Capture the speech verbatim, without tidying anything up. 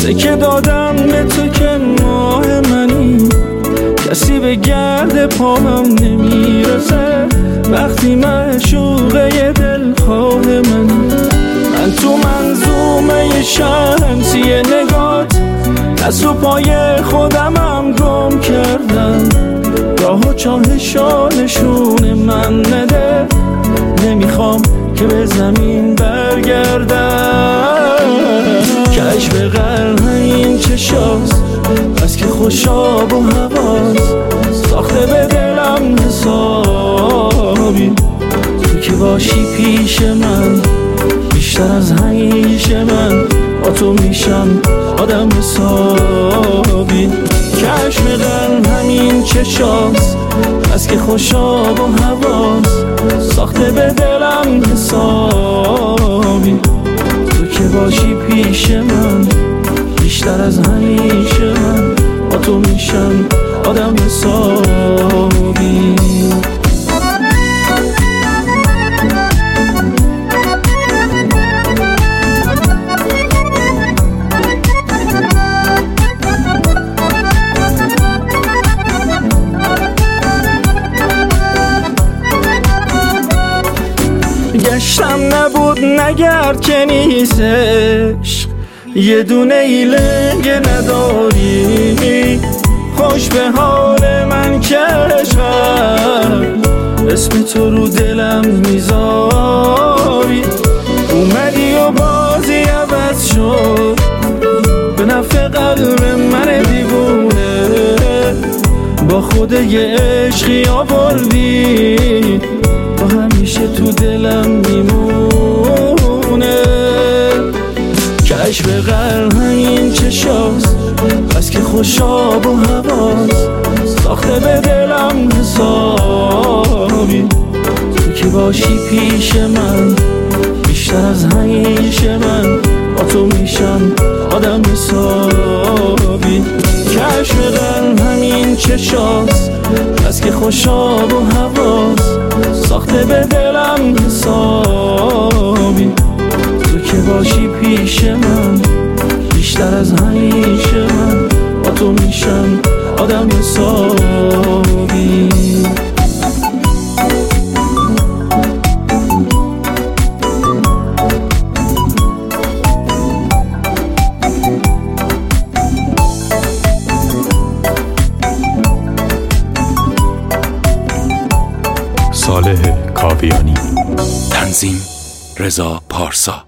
تکه دادم به تو که ماه منی، کسی به گرد پاهم نمیرسه وقتی معشوقه دلخواه منی. من تو منظومه شمسی نگات دست و پای خودمم گم کردم، راه و چاهشانشون من نده، نمیخوام که به زمین برگردم. کشف قلب این چشاست بس که خوشاب و حواس، ساخته به دلم حسابی، تو که باشی پیش من بیشتر از همیشه من با تو میشم آدم حسابی. کشف قلب همین چشاست بس که خوشاب و حواس، ساخته به دلم حسابی، تو که باشی پیش من بیشتر از همیشه من با تو میشم آدم حسابی. گشتم نبود نگرد که نیستش، یه دونه ایلنگ نداری، خوش به حال من که عشقم، اسم تو رو دلم میذاری. اومدی و بازی عوض شد به نفع قلب من دیوونه، با خود یه عشقی آوردی تو همیشه تو دلم میمونه. کشف قلب همین چشاست بس که خوشاب و حواس، ساخته به دلم حسابی، تو که باشی پیش من بیشتر از همیشه من با تو میشم آدم حسابی. کشف قلب همین چشاست بس که خوشاب و حواس، ساخته به دلم حسابی، تو که باشی پیش من بیشتر از همیشه من با تو میشم آدم حسابی. صالح کاویانی. تنظیم رضا پارسا.